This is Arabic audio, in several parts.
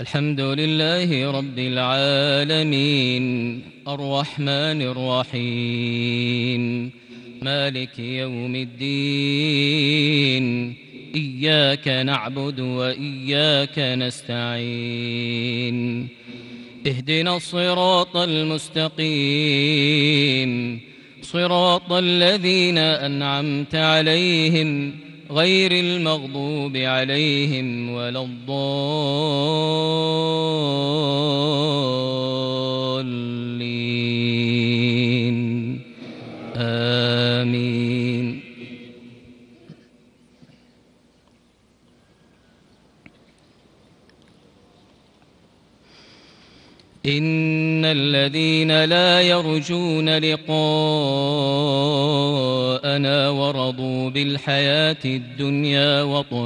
الحمد لله رب العالمين الرحمن الرحيم مالك يوم الدين إياك نعبد وإياك نستعين اهدنا الصراط المستقيم صراط الذين أنعمت عليهم غير المغضوب عليهم ولا الضالين آمين. إن الذين لا يرجون لقاءنا ورضوا بالحياة الدنيا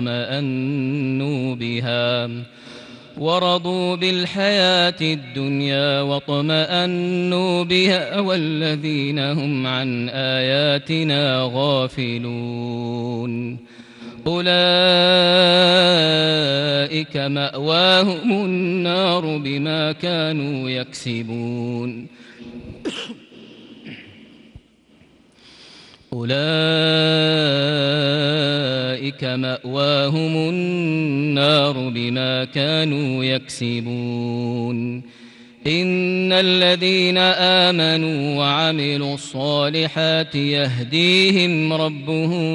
واطمأنوا بها والذين هم عن آياتنا غافلون أولئك مأواهم النار بما كانوا يكسبون إن الذين آمنوا وعملوا الصالحات يهديهم ربهم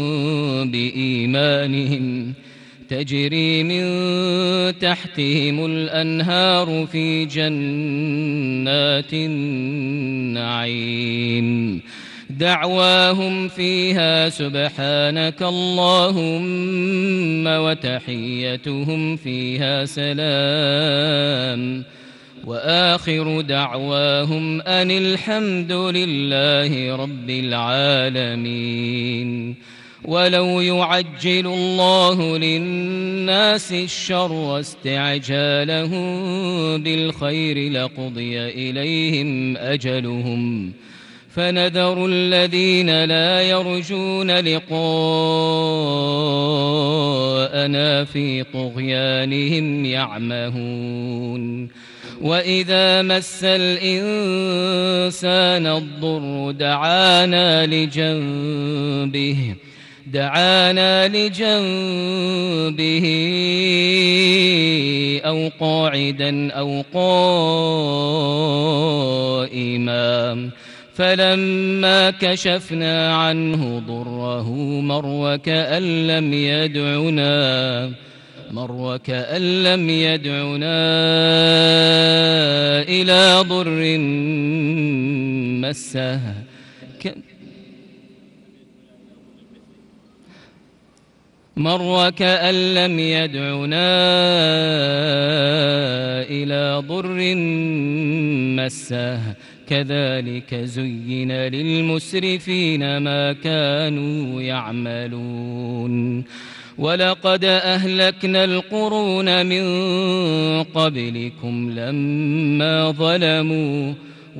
بإيمانهم تجري من تحتهم الأنهار في جنات النعيم دعواهم فيها سبحانك اللهم وتحيتهم فيها سلام وآخر دعواهم أن الحمد لله رب العالمين. ولو يعجل الله للناس الشر استعجالهم بالخير لقضي إليهم أجلهم فنذر الذين لا يرجون لقاءنا في طغيانهم يعمهون وإذا مس الإنسان الضر دعانا لجنبه أو قاعدا أو قائما فلما كشفنا عنه ضره مر وكأن لم يدعنا إلى ضر مسه كذلك زين للمسرفين ما كانوا يعملون ولقد أهلكنا القرون من قبلكم لما ظلموا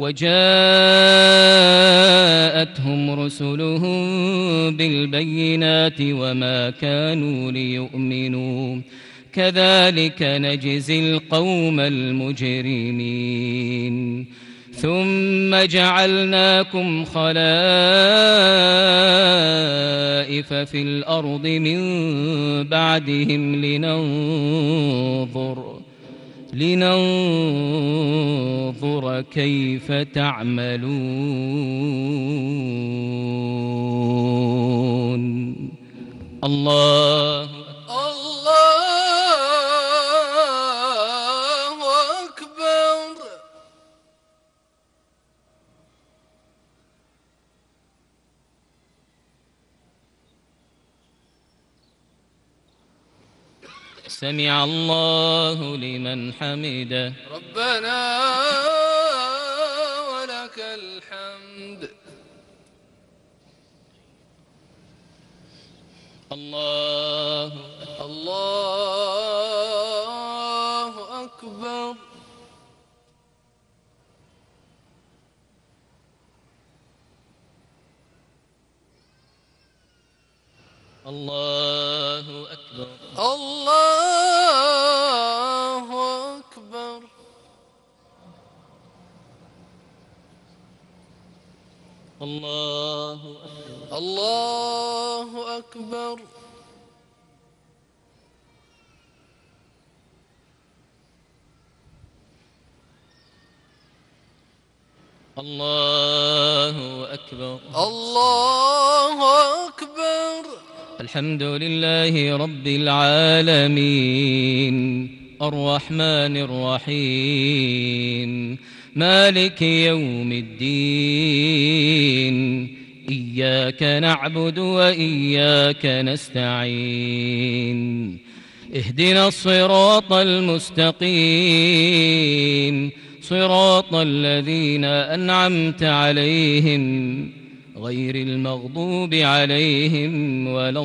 وجاءتهم رسلهم بالبينات وما كانوا ليؤمنوا كذلك نجزي القوم المجرمين ثم جعلناكم خلائف في الأرض من بعدهم لننظر كيف تعملون. الله أكبر. سمع الله لمن حمده ربنا ولك الحمد. الله أكبر. الله أكبر. الله أكبر. الله أكبر. الله أكبر. الحمد لله رب العالمين الرحمن الرحيم مالك يوم الدين إياك نعبد وإياك نستعين اهدنا الصراط المستقيم صراط الذين أنعمت عليهم غير المغضوب عليهم ولا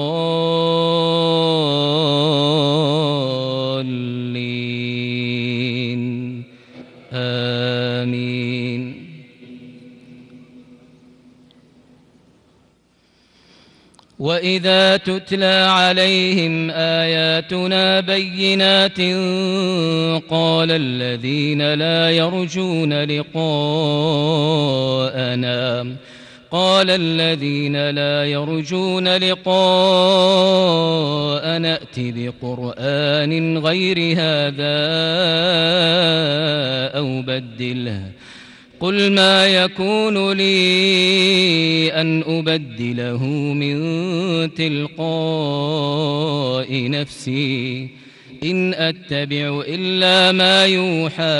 الضالين آمين. وإذا تتلى عليهم آياتنا بينات قال الذين لا يرجون لقاءنا ائت بقرآن غير هذا أو بدله قل ما يكون لي أن أبدله من تلقاء نفسي إن أتبع إلا ما يوحى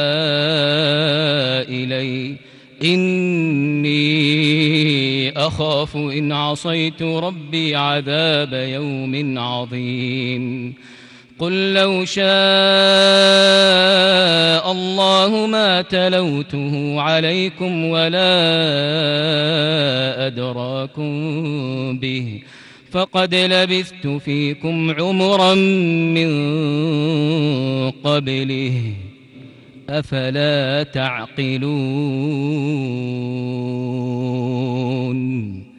إلي إني أخاف إن عصيت ربي عذاب يوم عظيم. قل لو شاء الله ما تلوته عليكم ولا أدراكم به فقد لبثت فيكم عمرا من قبله أفلا تعقلون.